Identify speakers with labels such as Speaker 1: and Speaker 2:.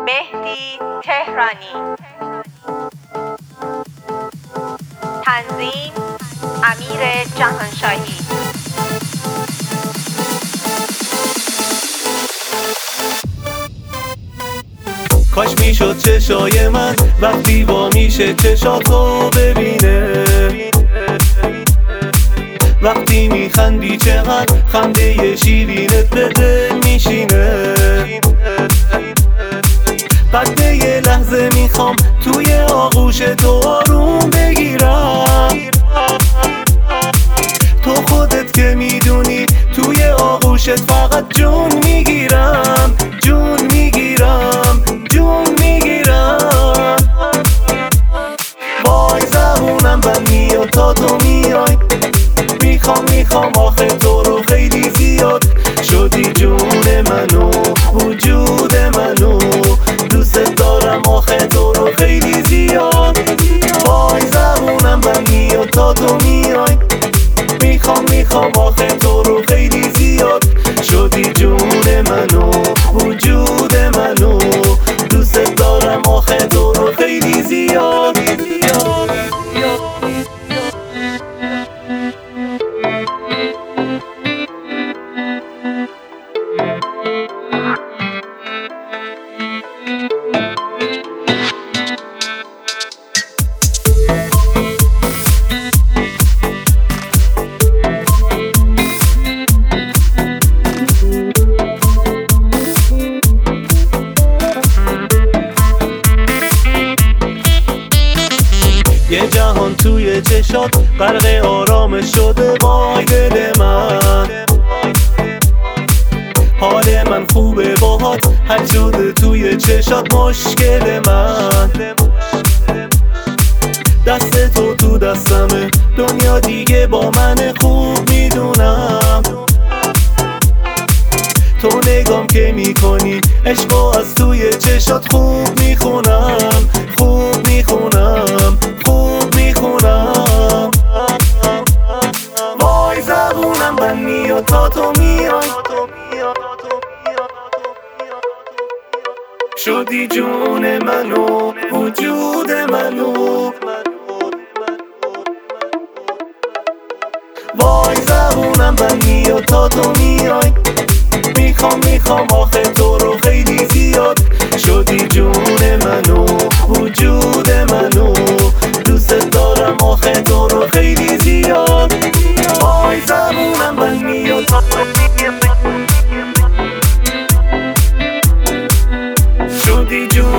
Speaker 1: مهدی تهرانی. تنظیم امیر جهانشاهی.
Speaker 2: کاش میشد چشای من وقتی وا میشه چشاتو ببینه، وقتی میخندی چقدر خنده شیرینت به دل میشینه. قد یه لحظه میخوام توی آغوش تو آروم بگیرم، تو خودت که میدونی توی آغوشت فقط جون میگیرم، جون میگیرم، جون میگیرم. وای زبونم بند میاد تا تو میای، میخوام آخه تو رو خیلی زیاد. شدی جون منو، وجود منو، دوست دارم آخه تو رو خیلی زیاد. وای زبونم بند میاد تا تو میای، میخوام آخه تو رو خیلی زیاد. شدی جون منو، وجود منو، دوست دارم آخه تو رو خیلی زیاد. یه جهان توی چشات غرق آرامش شده. وای دل من، حال من خوبه باهات، حل شده توی چشات مشکل من. دست تو دستمه، دنیا دیگه با من خوب میدونم. تو نگام که میکنی عشقو از توی چشات خوب میخونم، خوب میخونم، خوب میخونم. وای زبونم بند میاد تا تو میای، شدی جون منو، وجود منو. وای زبونم بند میاد تا تو میای، میخوام آخه تو رو خیلی زیاد. شدی جون منو، وجود منو، دوست دارم آخه تو رو خیلی زیاد. وای زبونم بند میاد تا تو میای، شدی جون